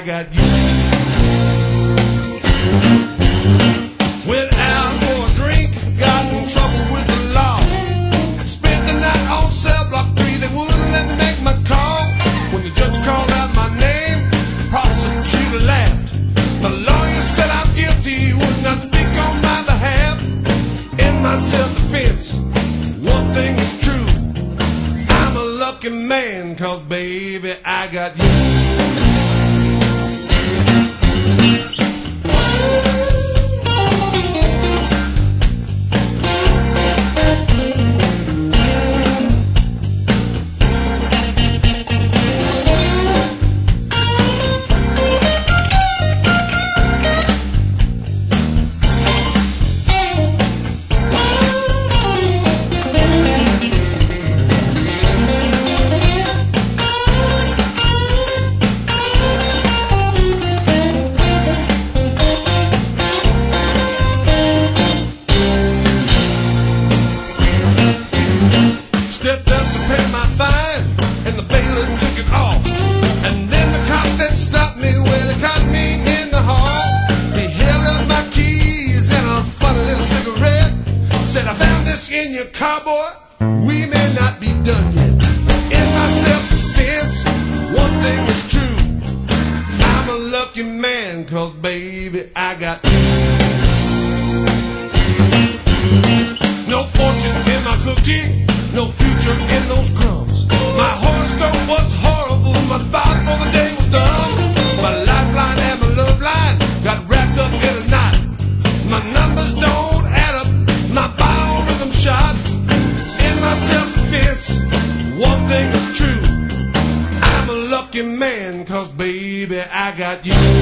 got you. Went out for a drink, got in trouble with the law. Spent the night on cell block 3, they wouldn't let me make my call. When the judge called out my name, the prosecutor laughed. The lawyer said I'm guilty, would not speak on my behalf. In my self-defense, one thing is true, I'm a lucky man, 'cause baby, I got you. Stepped up to pay my fine, and the bailiff took it off. And then the cop that stopped me, well, he caught me in the hall. He held up my keys and a funny little cigarette. Said, I found this in your car, boy, we may not be done yet. In my self-defense, one thing is true, I'm a lucky man, 'cause baby, I got you. No fortune in my cookie, no future in those crumbs. My horoscope was horrible, my thought for the day was dumb. My lifeline and my love line got wrapped up in a knot. My numbers don't add up, my biorhythm shot. In my self-defense, one thing is true, I'm a lucky man, 'cause baby, I got you.